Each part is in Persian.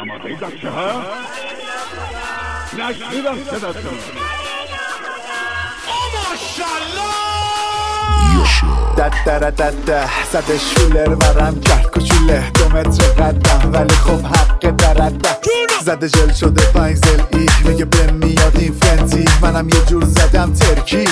آماده بچه ها؟ نشنیدم صداتون. دد زده شولر ورم کرد کوچوله 2 متر قدم ولی خب حق درده زده جل شده 5 زل ای میگه بهم میاد این فنتی منم یه جور زدم ترکی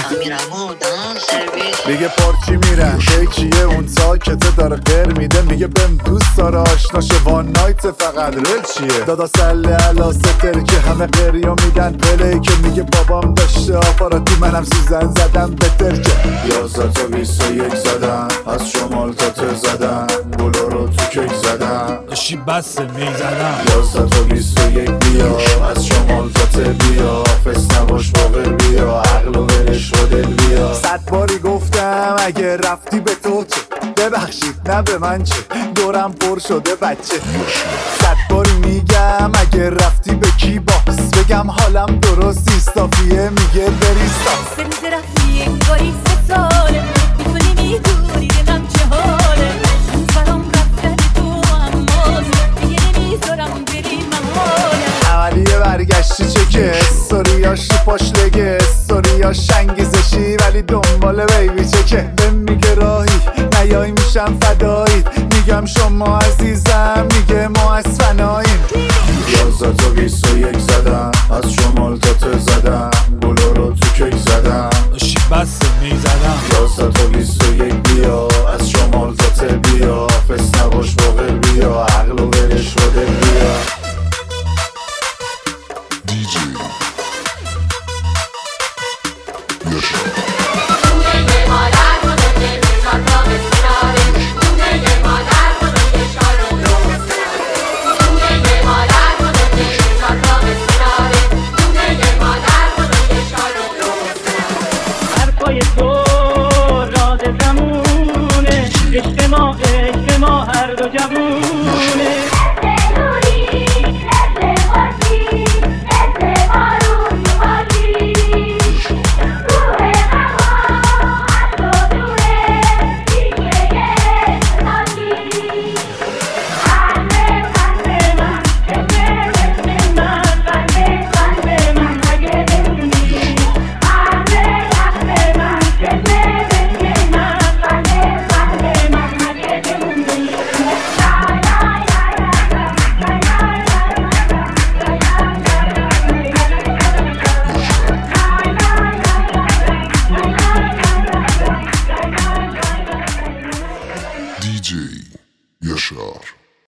میگه پارچی میرم کیه اون ساکته داره غیر میده میگه بهم دوست داره آشناشه وان نایت فقط رل چیه دادا سله علا ستر که همه قریا میدن پلی که میگه بابام داشته آپاراتی منم سوزن زدم به ترکه 11 تا 21 زدم از شمال تا ته زدم بولا رو تو کیک زدم داشتی بسته میزدم 11 تا 21 بیا از شمال تا ته بیا فس نباش باقر بیا عقل و ولش رو دل بیا 100 باری گفتم اگه رفتی به تو چه ببخشید نه به من چه دورم پر شده بچه 100 باری میگم اگه رفتی به کی باس بگم حالم درست ایستافیه میگه بریستا سریز رفتی انگاری 3 ساله میتونی میدونی دلم چه حاله برام رفتن تو اماز دیگه نمیذارم بری محاله اولی برگشتی چکه استوریاش رو پاش لگه استوریاش انگیزشی ولی دنبال بیبی چکه بهم میگه راهی نیای میشم فدایی میگم شما عزیزم میگه ما از